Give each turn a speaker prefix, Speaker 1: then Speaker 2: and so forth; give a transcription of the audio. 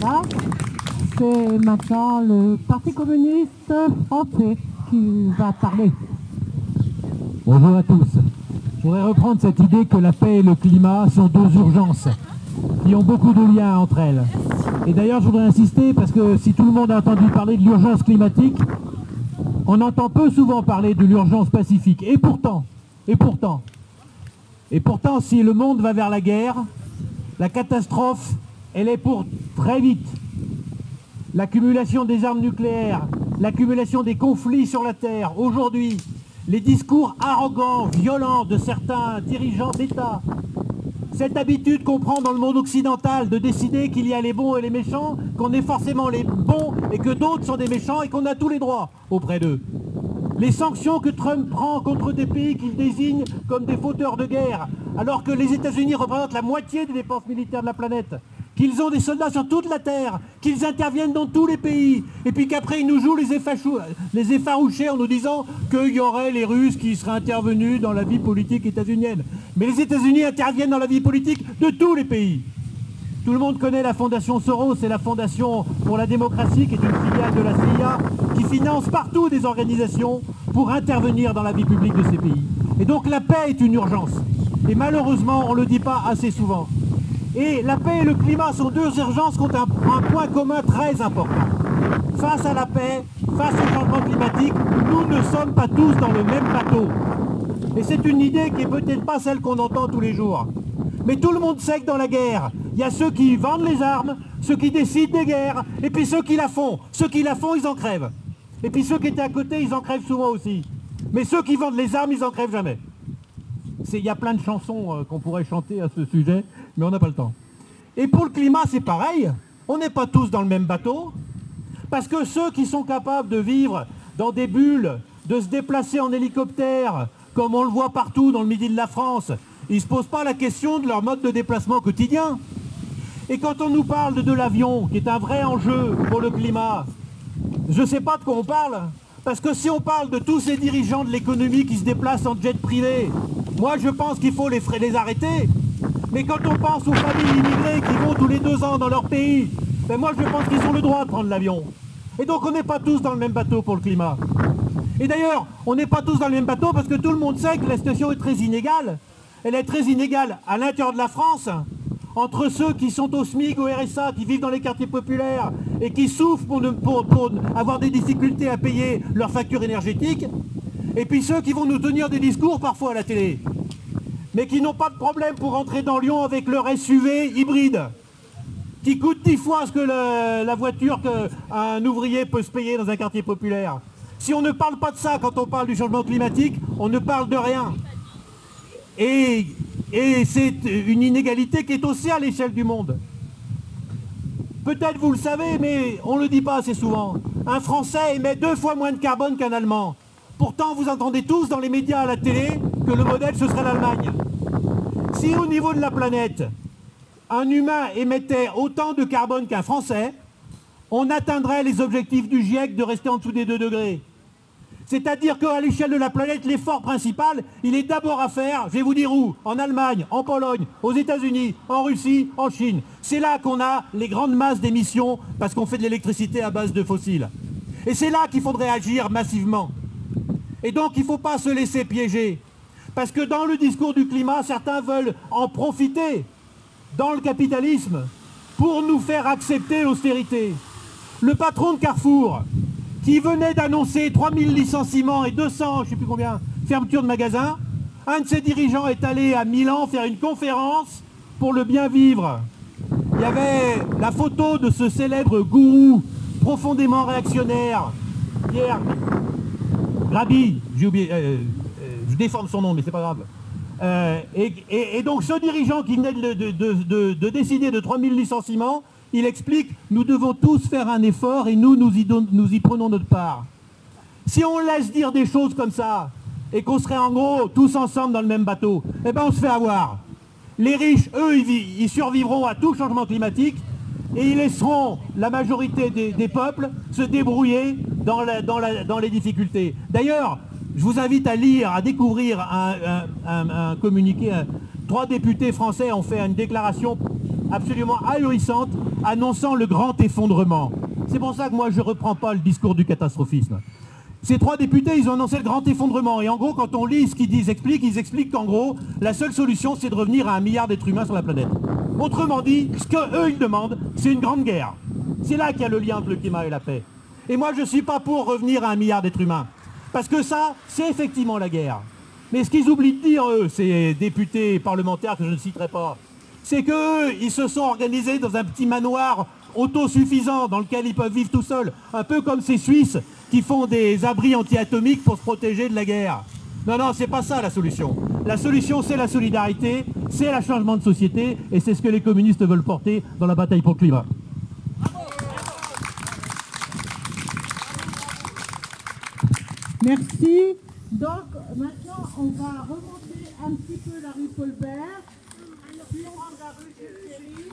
Speaker 1: Voilà. C'est maintenant le Parti communiste français qui va parler.
Speaker 2: Bonjour à tous. Je voudrais reprendre cette idée que la paix et le climat sont deux urgences qui ont beaucoup de liens entre elles. Et d'ailleurs, je voudrais insister parce que si tout le monde a entendu parler de l'urgence climatique, on entend peu souvent parler de l'urgence pacifique. Et pourtant, si le monde va vers la guerre, la catastrophe, elle est pour très vite. L'accumulation des armes nucléaires, l'accumulation des conflits sur la Terre, aujourd'hui, les discours arrogants, violents de certains dirigeants d'État, cette habitude qu'on prend dans le monde occidental de décider qu'il y a les bons et les méchants, qu'on est forcément les bons et que d'autres sont des méchants et qu'on a tous les droits auprès d'eux. Les sanctions que Trump prend contre des pays qu'il désigne comme des fauteurs de guerre, alors que les États-Unis représentent la moitié des dépenses militaires de la planète, qu'ils ont des soldats sur toute la Terre, qu'ils interviennent dans tous les pays, et puis qu'après ils nous jouent les effarouchés en nous disant qu'il y aurait les Russes qui seraient intervenus dans la vie politique états-unienne. Mais les États-Unis interviennent dans la vie politique de tous les pays. Tout le monde connaît la fondation Soros, c'est la fondation pour la démocratie, qui est une filiale de la CIA, qui finance partout des organisations pour intervenir dans la vie publique de ces pays. Et donc la paix est une urgence. Et malheureusement, on ne le dit pas assez souvent. Et la paix et le climat sont deux urgences qui ont un point commun très important. Face à la paix, face au changement climatique, nous ne sommes pas tous dans le même bateau. Et c'est une idée qui n'est peut-être pas celle qu'on entend tous les jours. Mais tout le monde sait que dans la guerre, il y a ceux qui vendent les armes, ceux qui décident des guerres, et puis ceux qui la font. Ceux qui la font, ils en crèvent. Et puis ceux qui étaient à côté, ils en crèvent souvent aussi. Mais ceux qui vendent les armes, ils en crèvent jamais. Il y a plein de chansons qu'on pourrait chanter à ce sujet, mais on n'a pas le temps. Et pour le climat, c'est pareil. On n'est pas tous dans le même bateau. Parce que ceux qui sont capables de vivre dans des bulles, de se déplacer en hélicoptère, comme on le voit partout dans le midi de la France, ils ne se posent pas la question de leur mode de déplacement quotidien. Et quand on nous parle de l'avion, qui est un vrai enjeu pour le climat, je ne sais pas de quoi on parle. Parce que si on parle de tous ces dirigeants de l'économie qui se déplacent en jet privé, moi je pense qu'il faut les arrêter. Mais quand on pense aux familles immigrées qui vont tous les 2 ans dans leur pays, ben moi je pense qu'ils ont le droit de prendre l'avion. Et donc on n'est pas tous dans le même bateau pour le climat. Et d'ailleurs, on n'est pas tous dans le même bateau parce que tout le monde sait que la situation est très inégale. Elle est très inégale à l'intérieur de la France, entre ceux qui sont au SMIC, au RSA, qui vivent dans les quartiers populaires et qui souffrent pour avoir des difficultés à payer leurs factures énergétiques, et puis ceux qui vont nous tenir des discours parfois à la télé, mais qui n'ont pas de problème pour rentrer dans Lyon avec leur SUV hybride, qui coûte 10 fois ce que la voiture qu'un ouvrier peut se payer dans un quartier populaire. Si on ne parle pas de ça quand on parle du changement climatique, on ne parle de rien. Et c'est une inégalité qui est aussi à l'échelle du monde. Peut-être vous le savez, mais on ne le dit pas assez souvent. Un Français émet 2 fois moins de carbone qu'un Allemand. Pourtant, vous entendez tous dans les médias à la télé que le modèle, ce serait l'Allemagne. Si au niveau de la planète, un humain émettait autant de carbone qu'un Français, on atteindrait les objectifs du GIEC de rester en dessous des 2 degrés. C'est-à-dire qu'à l'échelle de la planète, l'effort principal, il est d'abord à faire, je vais vous dire où, en Allemagne, en Pologne, aux États-Unis, en Russie, en Chine. C'est là qu'on a les grandes masses d'émissions parce qu'on fait de l'électricité à base de fossiles. Et c'est là qu'il faudrait agir massivement. Et donc il ne faut pas se laisser piéger. Parce que dans le discours du climat, certains veulent en profiter dans le capitalisme pour nous faire accepter l'austérité. Le patron de Carrefour, qui venait d'annoncer 3000 licenciements et 200, je ne sais plus combien, fermetures de magasins, un de ses dirigeants est allé à Milan faire une conférence pour le bien vivre. Il y avait la photo de ce célèbre gourou profondément réactionnaire, Pierre Rabhi, j'ai oublié, je déforme son nom, mais c'est pas grave. Et donc ce dirigeant qui venait de décider de 3000 licenciements, il explique, nous devons tous faire un effort et nous y prenons notre part. Si on laisse dire des choses comme ça, et qu'on serait en gros tous ensemble dans le même bateau, eh ben on se fait avoir. Les riches, eux, ils survivront à tout changement climatique, et ils laisseront la majorité des peuples se débrouiller dans les difficultés. D'ailleurs, je vous invite à lire, à découvrir un communiqué. 3 députés français ont fait une déclaration absolument ahurissante, annonçant le grand effondrement. C'est pour ça que moi je ne reprends pas le discours du catastrophisme. Ces 3 députés, ils ont annoncé le grand effondrement. Et en gros, quand on lit ce qu'ils disent, ils expliquent qu'en gros, la seule solution, c'est de revenir à 1 milliard d'êtres humains sur la planète. Autrement dit, ce qu'eux, ils demandent, c'est une grande guerre. C'est là qu'il y a le lien entre le climat et la paix. Et moi, je ne suis pas pour revenir à 1 milliard d'êtres humains. Parce que ça, c'est effectivement la guerre. Mais ce qu'ils oublient de dire, eux, ces députés parlementaires que je ne citerai pas, c'est qu'eux, ils se sont organisés dans un petit manoir autosuffisant dans lequel ils peuvent vivre tout seuls. Un peu comme ces Suisses qui font des abris anti-atomiques pour se protéger de la guerre. Non, non, c'est pas ça la solution. La solution, c'est la solidarité, c'est le changement de société, et c'est ce que les communistes veulent porter dans la bataille pour le climat.
Speaker 1: Merci. Donc maintenant, on va remonter un petit peu la rue Paul-Bert, puis on prend la rue Jules Ferry.